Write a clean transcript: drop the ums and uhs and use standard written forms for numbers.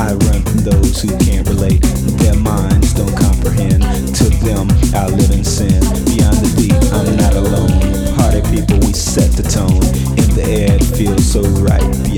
I run from those who can't relate. Their minds don't comprehend. To them, I live in sin. Beyond the beat, I'm not alone. Party people, we set the tone. In the air, it feels so right.